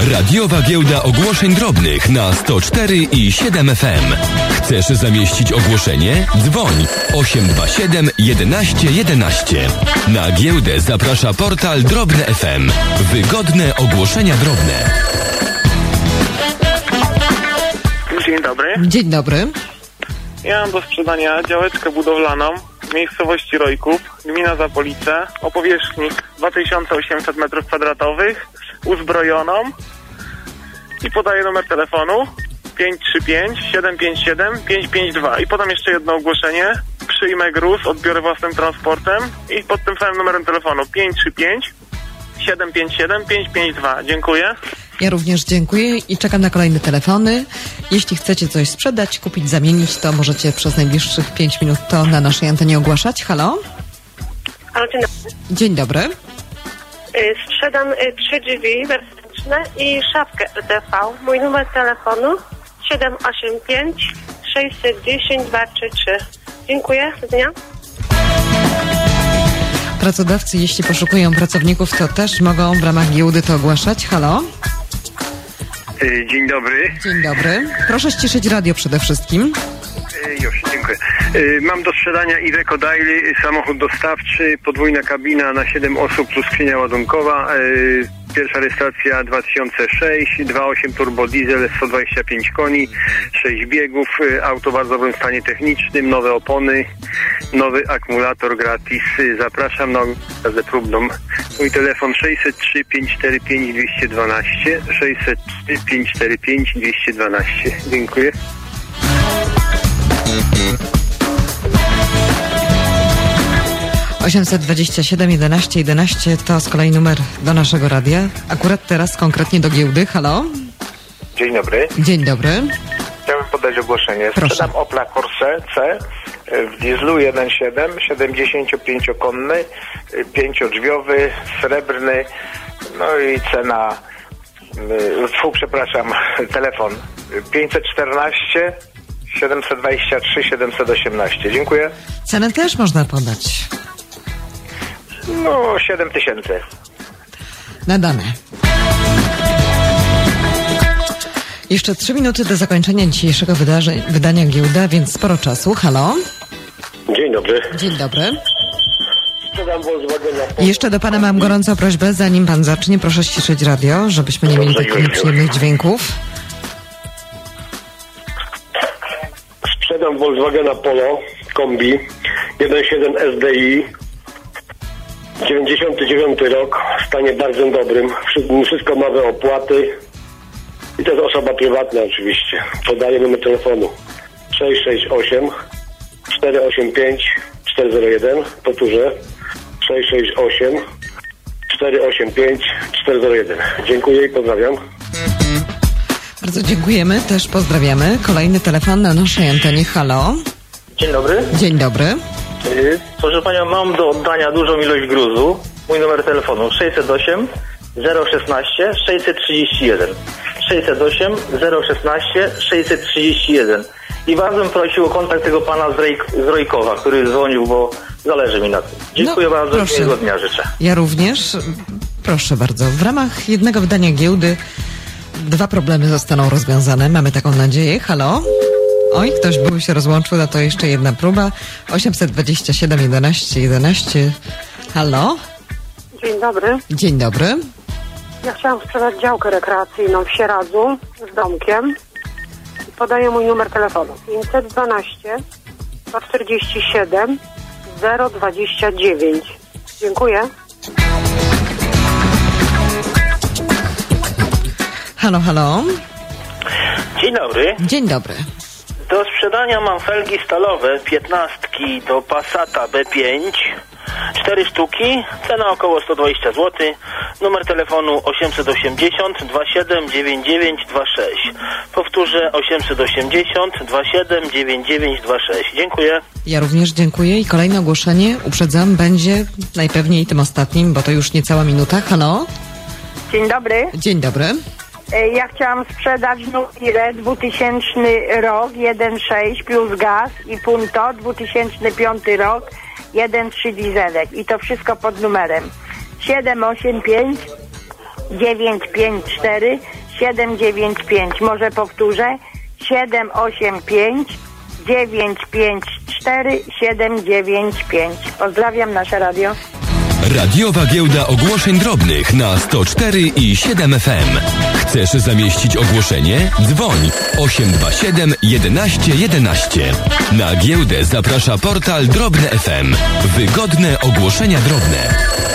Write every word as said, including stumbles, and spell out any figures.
Radiowa giełda ogłoszeń drobnych na sto cztery i siedem F M. Chcesz zamieścić ogłoszenie? Dzwoń osiem dwa siedem jedenaście jedenaście. Na giełdę zaprasza portal Drobne F M. Wygodne ogłoszenia drobne. Dzień dobry. Dzień dobry. Ja mam do sprzedania działeczkę budowlaną w miejscowości Rojków, gmina Zapolice, o powierzchni dwa tysiące osiemset metrów kwadratowych, uzbrojoną i podaję numer telefonu pięć trzy pięć siedem pięć siedem pięć pięć dwa i podam jeszcze jedno ogłoszenie. Przyjmę gruz, odbiorę własnym transportem i pod tym samym numerem telefonu pięć trzy pięć siedem pięć siedem pięć pięć dwa. Dziękuję. Ja również dziękuję i czekam na kolejne telefony. Jeśli chcecie coś sprzedać, kupić, zamienić, to możecie przez najbliższych pięć minut to na naszej antenie ogłaszać. Halo? Halo, dzień dobry. Dzień dobry. Y, Sprzedam y, trzy drzwi wewnętrzne i szafkę R D V. Mój numer telefonu siedem osiem pięć sześćset dziesięć dwa trzy trzy. Dziękuję. Do dnia. Pracodawcy, jeśli poszukują pracowników, to też mogą w ramach giełdy to ogłaszać. Halo? Dzień dobry. Dzień dobry. Proszę ściszyć radio przede wszystkim. Już, dziękuję. Mam do sprzedania Iveco Daily, samochód dostawczy, podwójna kabina na siedem osób plus skrzynia ładunkowa. Pierwsza rejestracja dwa tysiące sześć, dwa przecinek osiem turbo diesel, sto dwadzieścia pięć koni, sześć biegów, auto w bardzo dobrym stanie technicznym, nowe opony, nowy akumulator gratis. Zapraszam na jazdę próbną. Mój telefon sześćset trzy pięćset czterdzieści pięć dwieście dwanaście, sześćset trzy pięćset czterdzieści pięć dwieście dwanaście. Dziękuję. osiemset dwadzieścia siedem jedenaście jedenaście to z kolei numer do naszego radia. Akurat teraz konkretnie do giełdy. Halo? Dzień dobry. Dzień dobry. Chciałbym podać ogłoszenie. Proszę. Sprzedam Opla Corsa C w dieslu jeden przecinek siedem, siedemdziesięciopięciokonny, pięciodrzwiowy, srebrny, no i cena, fu, przepraszam, telefon pięćset czternaście siedemset dwadzieścia trzy siedemset osiemnaście. Dziękuję. Cenę też można podać. No, siedem tysięcy. Nadane. Jeszcze trzy minuty do zakończenia dzisiejszego wydarzeń, wydania giełda, więc sporo czasu. Halo? Dzień dobry. Dzień dobry. Sprzedam Volkswagena. I jeszcze do pana mam gorącą prośbę, zanim pan zacznie, proszę ściszyć radio, żebyśmy nie mieli takich nieprzyjemnych dźwięków. Sprzedam Volkswagena Polo kombi jeden przecinek siedem S D I, dziewięćdziesiąty dziewiąty rok, w stanie bardzo dobrym, wszystko nowe opłaty i to jest osoba prywatna oczywiście. Podaję numer telefonu sześć sześć osiem cztery osiem pięć cztery zero jeden, powtórzę sześć sześć osiem cztery osiem pięć cztery zero jeden. Dziękuję i pozdrawiam. Bardzo dziękujemy, też pozdrawiamy. Kolejny telefon na naszej antenie. Halo? Dzień dobry. Dzień dobry. Yy, proszę panią, mam do oddania dużą ilość gruzu. Mój numer telefonu sześćset osiem zero szesnaście sześćset trzydzieści jeden. sześćset osiem zero szesnaście sześćset trzydzieści jeden. I bardzo bym prosił o kontakt tego pana z, Rej- z Rojkowa, który dzwonił, bo zależy mi na tym. Dziękuję no, bardzo, proszę. miłego dnia życzę. Ja również. Proszę bardzo. W ramach jednego wydania giełdy dwa problemy zostaną rozwiązane. Mamy taką nadzieję. Halo? Oj, ktoś był się rozłączył, no to jeszcze jedna próba. osiemset dwadzieścia siedem jedenaście jedenaście. Halo? Dzień dobry. Dzień dobry. Ja chciałam sprzedać działkę rekreacyjną w Sieradzu z domkiem. Podaję mój numer telefonu pięćset dwanaście sto czterdzieści siedem zero dwadzieścia dziewięć. Dziękuję. Halo, halo. Dzień dobry. Dzień dobry. Do sprzedania mam felgi stalowe, piętnastki do Passata B pięć, cztery sztuki, cena około sto dwadzieścia złotych, numer telefonu osiemset osiemdziesiąt dwadzieścia siedem dziewięćdziesiąt dziewięć dwadzieścia sześć. Powtórzę osiemset osiemdziesiąt dwadzieścia siedem dziewięćdziesiąt dziewięć dwadzieścia sześć. Dziękuję. Ja również dziękuję i kolejne ogłoszenie, uprzedzam, będzie najpewniej tym ostatnim, bo to już niecała minuta. Halo? Dzień dobry. Dzień dobry. Ja chciałam sprzedać Nubirę dwutysięczny rok, jeden przecinek sześć plus gaz i Punto dwa tysiące piąty rok, jeden przecinek trzy dieselek i to wszystko pod numerem siedem osiem pięć dziewięć pięć cztery siedem dziewięć pięć. Może powtórzę. siedem osiem pięć dziewięć pięć cztery siedem dziewięć pięć. Pozdrawiam, nasze radio. Radiowa Giełda Ogłoszeń Drobnych na sto cztery i siedem F M. Chcesz zamieścić ogłoszenie? Dzwoń osiem dwa siedem jedenaście jedenaście. Na giełdę zaprasza portal Drobne F M. Wygodne ogłoszenia drobne.